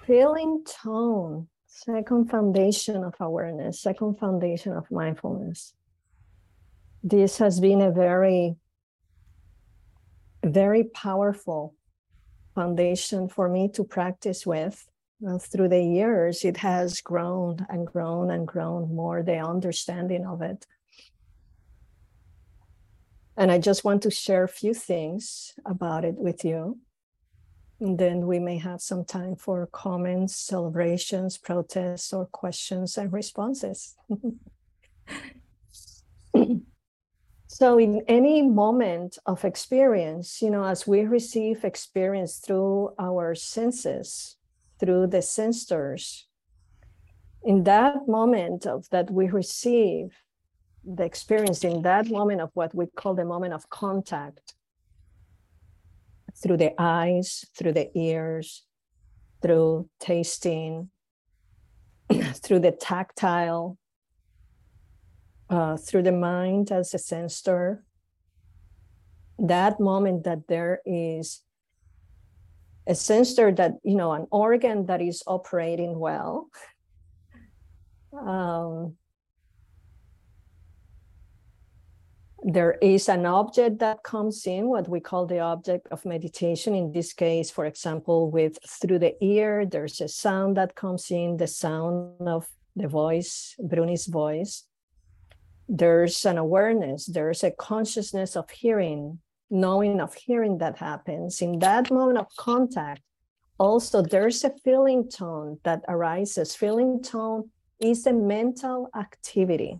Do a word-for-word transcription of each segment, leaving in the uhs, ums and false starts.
Feeling tone, second foundation of awareness, second foundation of mindfulness. This has been a very, very powerful foundation for me to practice with. Uh, through the years, it has grown and grown and grown more, the understanding of it. And I just want to share a few things about it with you. And then we may have some time for comments, celebrations, protests, or questions and responses. So in any moment of experience, you know, as we receive experience through our senses, through the sensors, in that moment of that we receive the experience, in that moment of what we call the moment of contact, through the eyes, through the ears, through tasting, through the tactile, uh, through the mind as a sensor, that moment that there is a sensor that, you know, an organ that is operating well, um, there is an object that comes in, what we call the object of meditation. In this case, for example, with through the ear, there's a sound that comes in, the sound of the voice, Bruni's voice. There's an awareness, there's a consciousness of hearing, knowing of hearing that happens. In that moment of contact, also there's a feeling tone that arises. Feeling tone is a mental activity.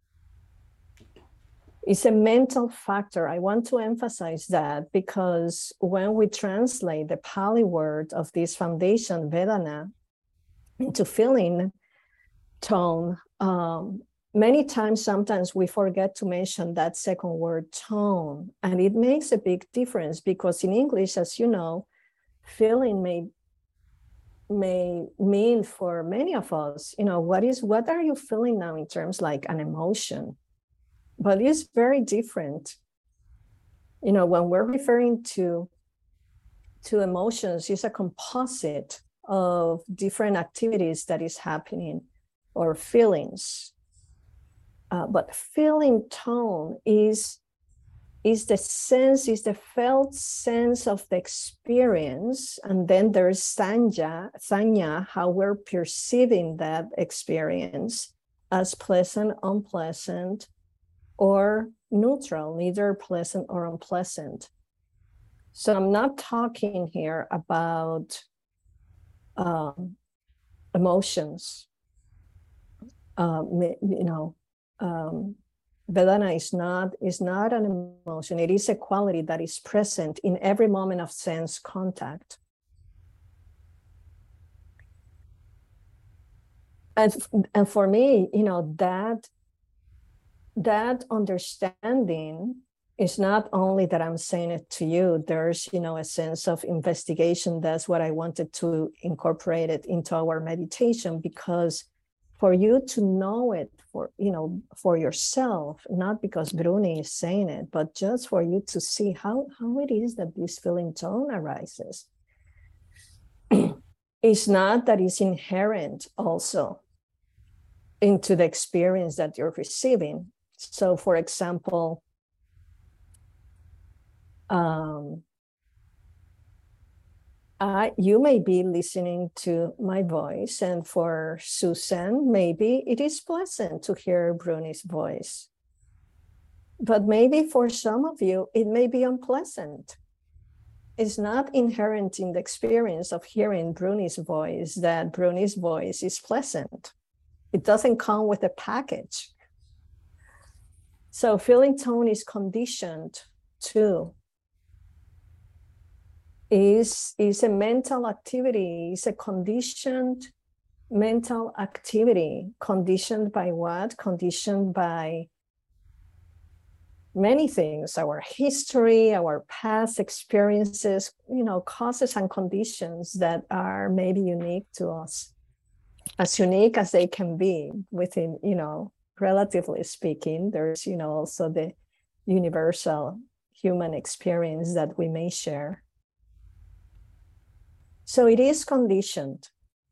It's a mental factor. I want to emphasize that because when we translate the Pali word of this foundation, Vedana, into feeling tone, um, many times, sometimes we forget to mention that second word, tone. And it makes a big difference because in English, as you know, feeling may, may mean for many of us, you know, what is, what are you feeling now in terms like an emotion? But it's very different. You know, when we're referring to, to emotions, it's a composite of different activities that is happening or feelings. Uh, but feeling tone is, is the sense, is the felt sense of the experience. And then there's sanya, sanya, how we're perceiving that experience as pleasant, unpleasant, or neutral, neither pleasant or unpleasant. So I'm not talking here about um, emotions. Um, you know, um, Vedana is not, is not an emotion. It is a quality that is present in every moment of sense contact. And, and for me, you know, that that understanding is not only that I'm saying it to you, there's, you know, a sense of investigation. That's what I wanted to incorporate it into our meditation, because for you to know it for, you know, for yourself, not because Bruni is saying it, but just for you to see how, how it is that this feeling tone arises. It's not that it's inherent also into the experience that you're receiving. So, for example, um, I, you may be listening to my voice, and for Susan, maybe it is pleasant to hear Bruni's voice. But maybe for some of you, it may be unpleasant. It's not inherent in the experience of hearing Bruni's voice that Bruni's voice is pleasant. It doesn't come with a package. So feeling tone is conditioned too. Is, is a mental activity, is a conditioned mental activity. Conditioned by what? Conditioned by many things, our history, our past experiences, you know, causes and conditions that are maybe unique to us, as unique as they can be within, you know, relatively speaking. There's, you know, also the universal human experience that we may share. So it is conditioned.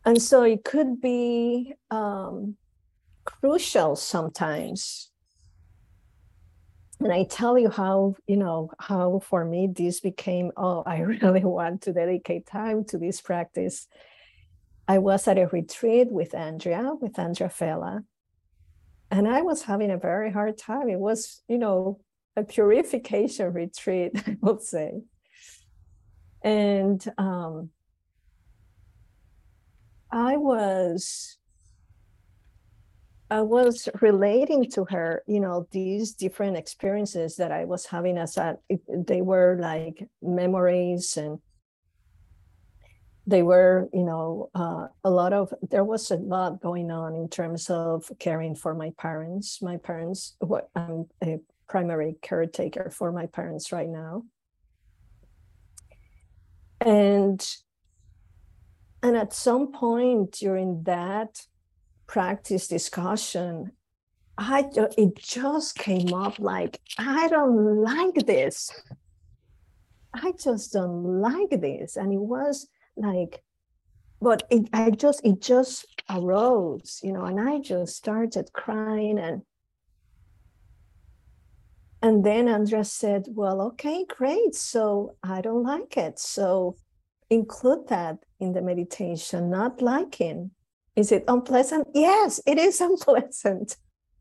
And so it could be um, crucial sometimes. And I tell you how, you know, how for me this became, oh, I really want to dedicate time to this practice. I was at a retreat with Andrea, with Andrea Fella, and I was having a very hard time. It was, you know, a purification retreat, I would say. And um, I was, I was relating to her, you know, these different experiences that I was having as a, it, they were like memories, and they were, you know, uh, a lot of, there was a lot going on in terms of caring for my parents. My parents, what I'm a primary caretaker for my parents right now. And, and at some point during that practice discussion, I, it just came up like, I don't like this. I just don't like this. And it was like, but it, I just, it just arose, you know, and I just started crying. And, and then Andrea said, well, okay, great. So I don't like it. So include that in the meditation, not liking. Is it unpleasant? Yes, it is unpleasant.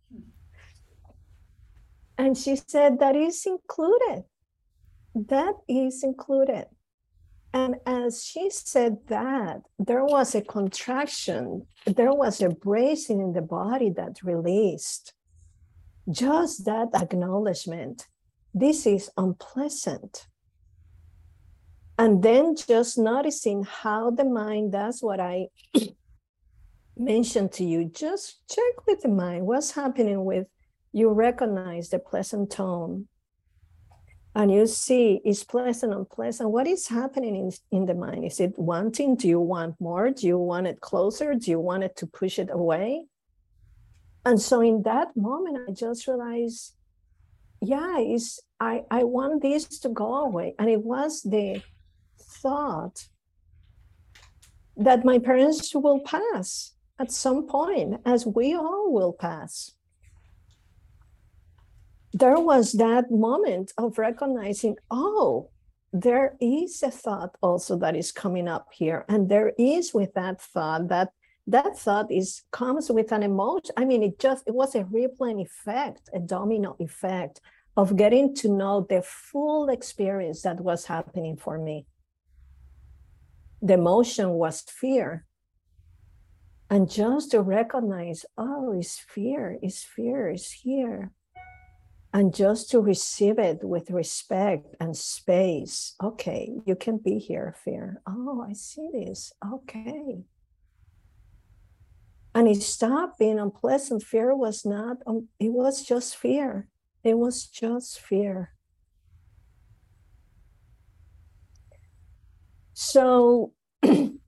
And she said, that is included. That is included. And as she said that, there was a contraction, there was a bracing in the body that released. Just that acknowledgement, this is unpleasant. And then just noticing how the mind does what I mentioned to you. Just check with the mind, what's happening with, you recognize the pleasant tone. And you see, is pleasant, unpleasant? What is happening in, in the mind? Is it wanting? Do you want more? Do you want it closer? Do you want it to push it away? And so in that moment, I just realized, yeah, it's, I, I want this to go away. And it was the thought that my parents will pass at some point, as we all will pass. There was that moment of recognizing, oh, there is a thought also that is coming up here. And there is with that thought, that that thought is comes with an emotion. I mean, it just, it was a rippling effect, a domino effect of getting to know the full experience that was happening for me. The emotion was fear. And just to recognize, oh, it's fear, it's fear, it's here. And just to receive it with respect and space. Okay, you can be here, fear. Oh, I see this. Okay. And it stopped being unpleasant. Fear was not, um, it was just fear. It was just fear. So, you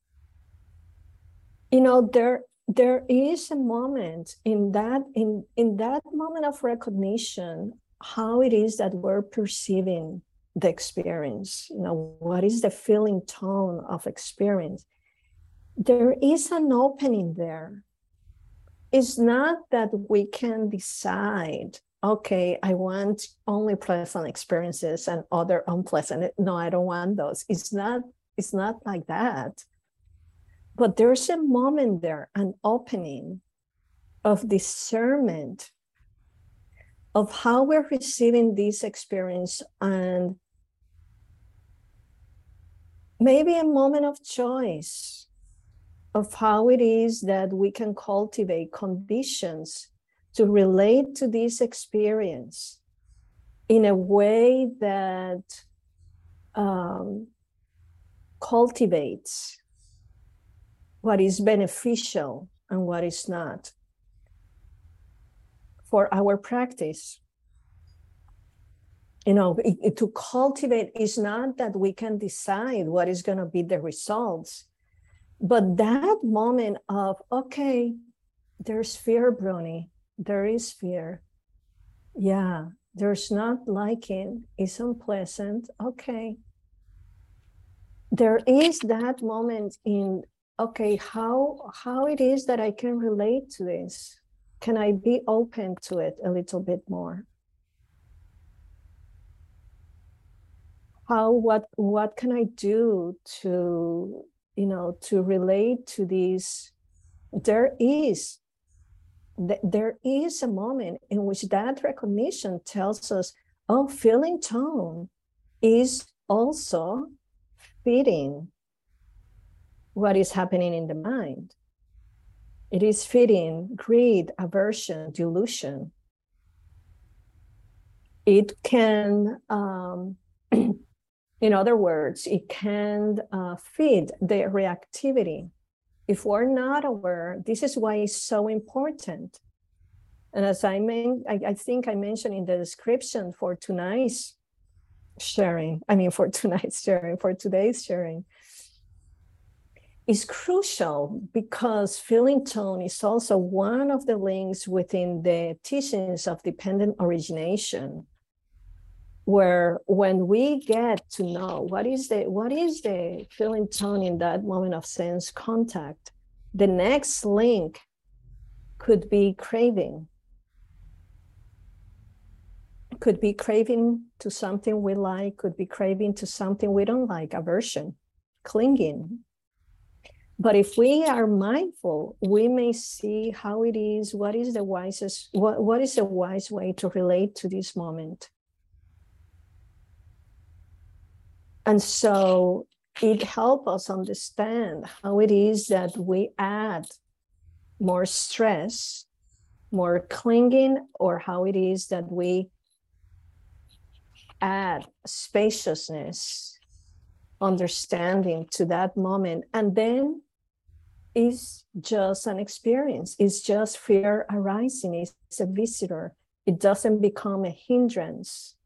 know, there, there is a moment in that, in, in that moment of recognition, how it is that we're perceiving the experience, you know, what is the feeling tone of experience? There is an opening there. It's not that we can decide, okay, I want only pleasant experiences and other unpleasant. No, I don't want those. It's not, it's not like that. But there's a moment there, an opening of discernment of how we're receiving this experience, and maybe a moment of choice of how it is that we can cultivate conditions to relate to this experience in a way that um, cultivates what is beneficial and what is not for our practice. You know, it, it, to cultivate is not that we can decide what is going to be the results, but that moment of, okay, there's fear, Bruni, there is fear. Yeah, there's not liking, it's unpleasant. Okay. There is that moment in okay, how how it is that I can relate to this? Can I be open to it a little bit more? How, what, what can I do to, you know, to relate to these? There is, there is a moment in which that recognition tells us, oh, feeling tone is also fitting what is happening in the mind. It is fitting greed, aversion, delusion. It can, um, in other words, it can uh, feed the reactivity. If we're not aware, this is why it's so important. And as I mean, I, I think I mentioned in the description for tonight's sharing, I mean, for tonight's sharing, for today's sharing, is crucial because feeling tone is also one of the links within the teachings of dependent origination, where when we get to know what is the what is the feeling tone in that moment of sense contact, the next link could be craving, could be craving to something we like, could be craving to something we don't like, aversion, clinging. But if we are mindful, we may see how it is, what is the wisest, what, what is the wise way to relate to this moment. And so it helps us understand how it is that we add more stress, more clinging, or how it is that we add spaciousness, understanding to that moment. And then it's just an experience. It's just fear arising. It's a visitor. It doesn't become a hindrance.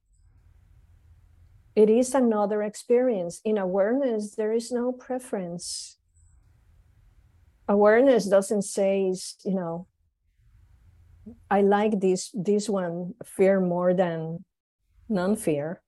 It is another experience. In awareness, there is no preference. Awareness doesn't say, you know, I like this, this one fear more than non-fear.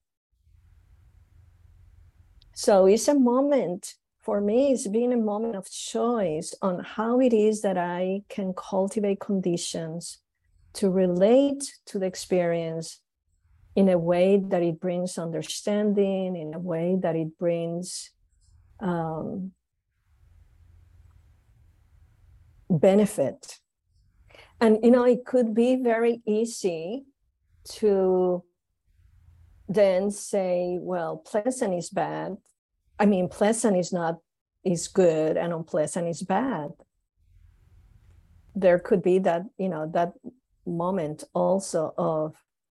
So it's a moment, for me, it's been a moment of choice on how it is that I can cultivate conditions to relate to the experience in a way that it brings understanding, in a way that it brings um, benefit. And, you know, it could be very easy to then say, well, pleasant is bad. I mean, pleasant is not, is good, and unpleasant is bad. There could be that, you know, that moment also of,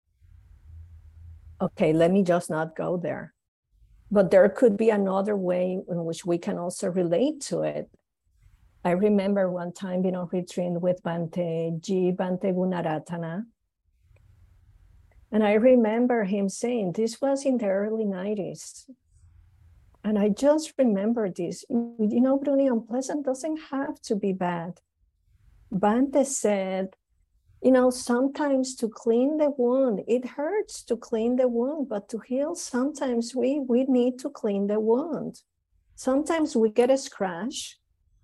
okay, let me just not go there. But there could be another way in which we can also relate to it. I remember one time being on retreat with Bhante G. Bhante Gunaratana. And I remember him saying, this was in the early nineties. And I just remember this, you know, Bruni, unpleasant doesn't have to be bad. Bhante said, you know, sometimes to clean the wound, it hurts to clean the wound, but to heal, sometimes we, we need to clean the wound. Sometimes we get a scratch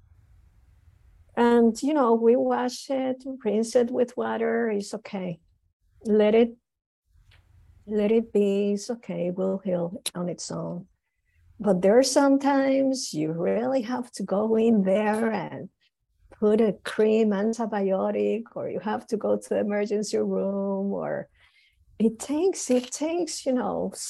and, you know, we wash it, rinse it with water, it's okay. Let it, let it be, it's okay, we'll heal on its own. But there are sometimes you really have to go in there and put a cream antibiotic, or you have to go to the emergency room, or it takes, it takes, you know,